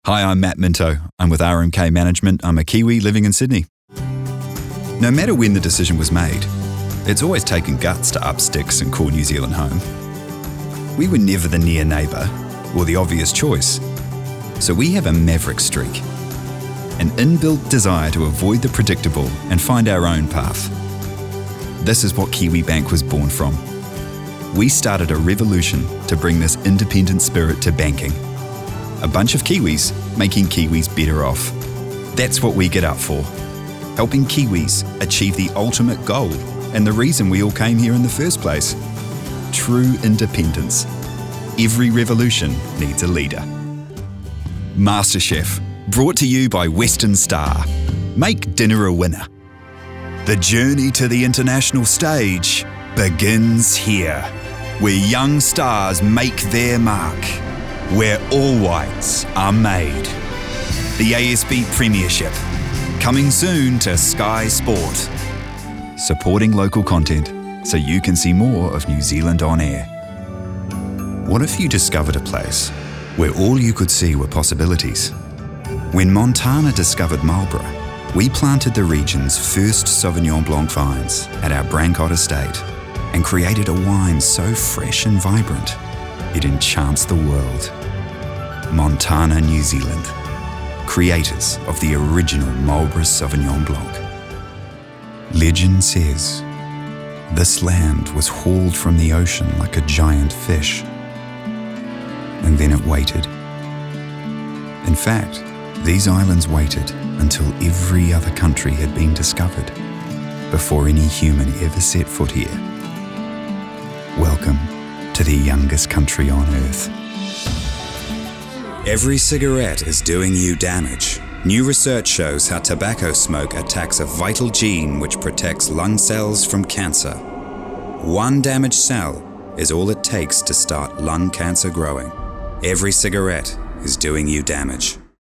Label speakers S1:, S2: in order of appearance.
S1: Hi, I'm Matt Minto. I'm with RMK Management. I'm a Kiwi living in Sydney. No matter when the decision was made, it's always taken guts to up sticks and call New Zealand home. We were never the near neighbour or the obvious choice, so we have a maverick streak, an inbuilt desire to avoid the predictable and find our own path. This is what Kiwibank was born from. We started a revolution to bring this independent spirit to banking. A bunch of Kiwis making Kiwis better off. That's what we get up for. Helping Kiwis achieve the ultimate goal and the reason we all came here in the first place. True independence. Every revolution needs a leader. MasterChef, brought to you by Western Star. Make dinner a winner. The journey to the international stage begins here, where young stars make their mark, where all whites are made. The ASB Premiership, coming soon to Sky Sport. Supporting local content so you can see more of New Zealand on air. What if you discovered a place where all you could see were possibilities? When Montana discovered Marlborough, we planted the region's first Sauvignon Blanc vines at our Brancott estate and created a wine so fresh and vibrant, it enchants the world. Montana, New Zealand, creators of the original Marlborough Sauvignon Blanc. Legend says, this land was hauled from the ocean like a giant fish, and then it waited. In fact, these islands waited until every other country had been discovered before any human ever set foot here. Welcome to the youngest country on earth. Every cigarette is doing you damage. New research shows how tobacco smoke attacks a vital gene which protects lung cells from cancer. One damaged cell is all it takes to start lung cancer growing. Every cigarette is doing you damage.